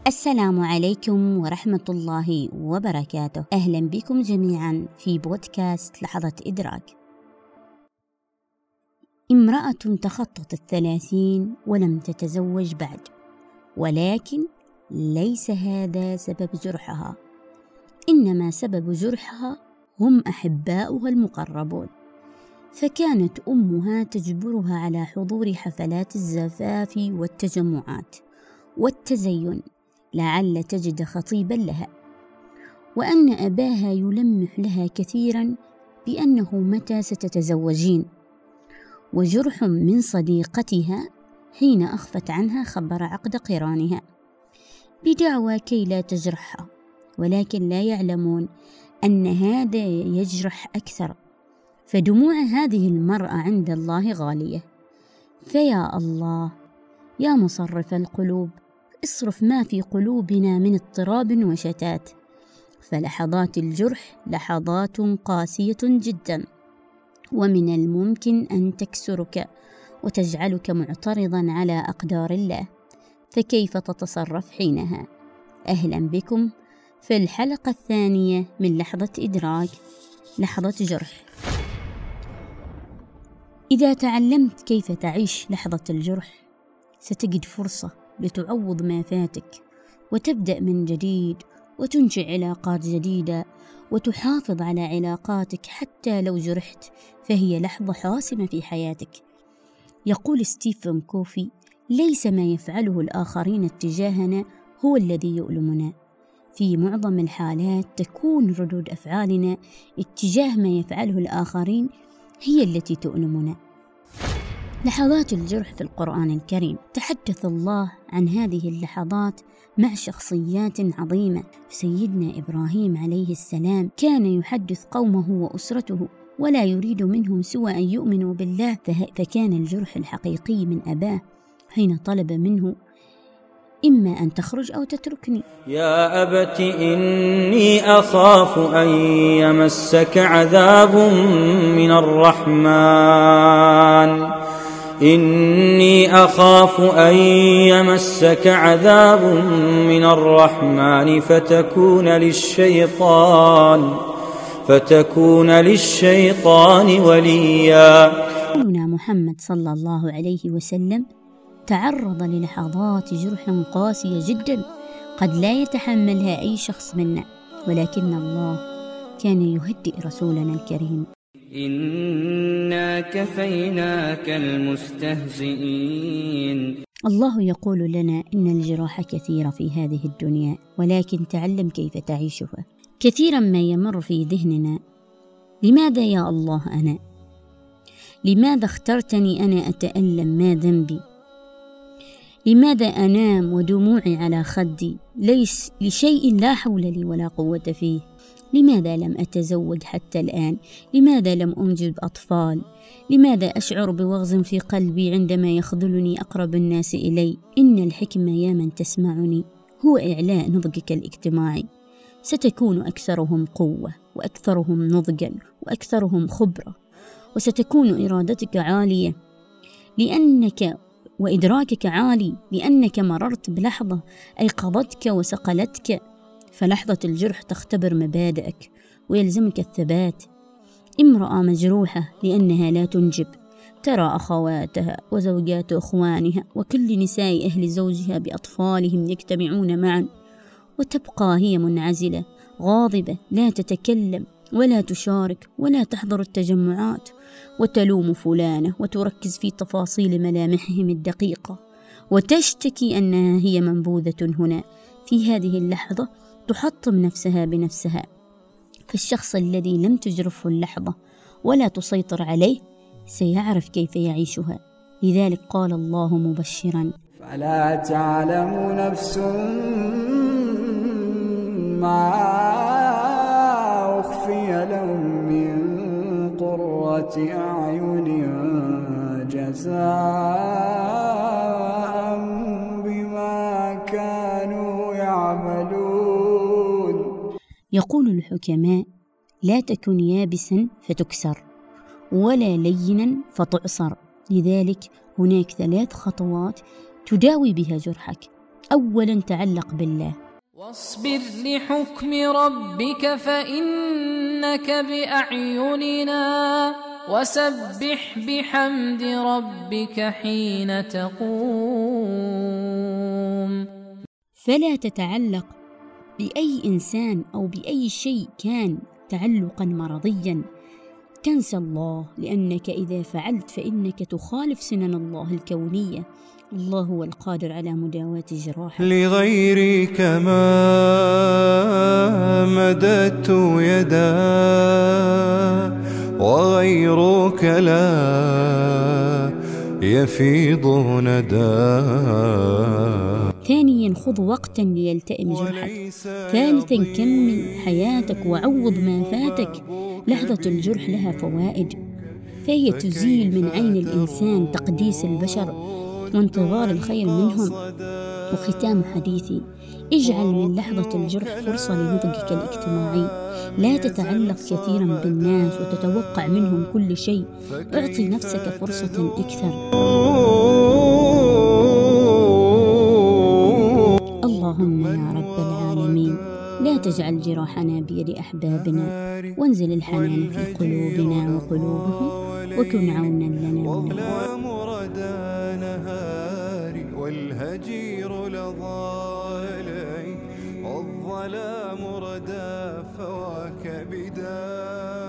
السلام عليكم ورحمة الله وبركاته. أهلا بكم جميعا في بودكاست لحظة إدراك. امرأة تخطت 30 ولم تتزوج بعد، ولكن ليس هذا سبب جرحها، إنما سبب جرحها هم أحباؤها المقربون، فكانت أمها تجبرها على حضور حفلات الزفاف والتجمعات والتزين لعل تجد خطيبا لها، وأن أباها يلمح لها كثيرا بأنه متى ستتزوجين، وجرح من صديقتها حين أخفت عنها خبر عقد قرانها بدعوى كي لا تجرحها، ولكن لا يعلمون أن هذا يجرح أكثر، فدموع هذه المرأة عند الله غالية. فيا الله يا مصرف القلوب، اصرف ما في قلوبنا من اضطراب وشتات، فلحظات الجرح لحظات قاسية جدا، ومن الممكن أن تكسرك وتجعلك معترضا على أقدار الله، فكيف تتصرف حينها؟ أهلا بكم في الحلقة الثانية من لحظة إدراك، لحظة جرح. إذا تعلمت كيف تعيش لحظة الجرح ستجد فرصة لتعوض ما فاتك، وتبدأ من جديد، وتنشئ علاقات جديدة، وتحافظ على علاقاتك حتى لو جرحت، فهي لحظة حاسمة في حياتك. يقول ستيفن كوفي: ليس ما يفعله الآخرين اتجاهنا هو الذي يؤلمنا، في معظم الحالات تكون ردود أفعالنا اتجاه ما يفعله الآخرين هي التي تؤلمنا. لحظات الجرح في القرآن الكريم تحدث الله عن هذه اللحظات مع شخصيات عظيمة. سيدنا إبراهيم عليه السلام كان يحدث قومه وأسرته ولا يريد منهم سوى أن يؤمنوا بالله، فكان الجرح الحقيقي من أباه حين طلب منه: إما أن تخرج أو تتركني. يا أبت إني أخاف أن يمسك عذاب من الرحمن إني أخاف أن يمسك عذاب من الرحمن فتكون للشيطان وليا. رسولنا محمد صلى الله عليه وسلم تعرض للحظات جرح قاسية جدا قد لا يتحملها أي شخص منا، ولكن الله كان يهدئ رسولنا الكريم. إنا كفيناك المستهزئين. الله يقول لنا إن الجراح كثيرة في هذه الدنيا، ولكن تعلم كيف تعيشها. كثيرا ما يمر في ذهننا: لماذا يا الله أنا؟ لماذا اخترتني أنا أتألم؟ ما ذنبي؟ لماذا أنام ودموعي على خدي ليس لشيء لا حول لي ولا قوة فيه؟ لماذا لم أتزوج حتى الآن؟ لماذا لم أنجب أطفال؟ لماذا أشعر بوغز في قلبي عندما يخذلني أقرب الناس إلي؟ إن الحكمة يا من تسمعني هو إعلاء نضجك الاجتماعي، ستكون أكثرهم قوة وأكثرهم نضجا وأكثرهم خبرة، وستكون إرادتك عالية وإدراكك عالي، لأنك مررت بلحظة أيقظتك وسقلتك. فلحظة الجرح تختبر مبادئك ويلزمك الثبات. امرأة مجروحة لأنها لا تنجب ترى أخواتها وزوجات أخوانها وكل نساء أهل زوجها بأطفالهم يجتمعون معا، وتبقى هي منعزلة غاضبة لا تتكلم ولا تشارك ولا تحضر التجمعات، وتلوم فلانة وتركز في تفاصيل ملامحهم الدقيقة، وتشتكي أنها هي منبوذة هنا. في هذه اللحظة تحطم نفسها بنفسها، فالشخص الذي لم تجرفه اللحظة ولا تسيطر عليه سيعرف كيف يعيشها. لذلك قال الله مبشرا: فلا تعلم نفس ما أخفي لهم من قرة أعين جزاء بما كانوا يعملون. يقول الحكماء: لا تكن يابسا فتكسر، ولا لينا فتعصر. لذلك هناك 3 خطوات تداوي بها جرحك. أولا تعلق بالله. واصبر لحكم ربك فإنك بأعيننا وسبح بحمد ربك حين تقوم. فلا تتعلق بأي إنسان أو بأي شيء كان تعلقا مرضيا، تنسى الله، لأنك إذا فعلت فإنك تخالف سنن الله الكونية. الله هو القادر على مداواة جراحك. لغيرك ما مددت يدا وغيرك لا يفيض ندى. ثانيا خذ وقتا ليلتئم جرحك. ثالثا كمل حياتك وعوض ما فاتك. لحظة الجرح لها فوائد، فهي تزيل من عين الإنسان تقديس البشر وانتظار الخير منهم. وختام حديثي، اجعل من لحظة الجرح فرصة لنضجك الاجتماعي. لا تتعلق كثيرا بالناس وتتوقع منهم كل شيء. اعطي نفسك فرصة أكثر. اللهم يا رب العالمين لا تجعل جراحنا بيد أحبابنا، وانزل الحنان في قلوبنا وقلوبهم، وكن عونا لنا والظلام ردى نهاري والهجير لظالي، والظلام ردى فواك بداي.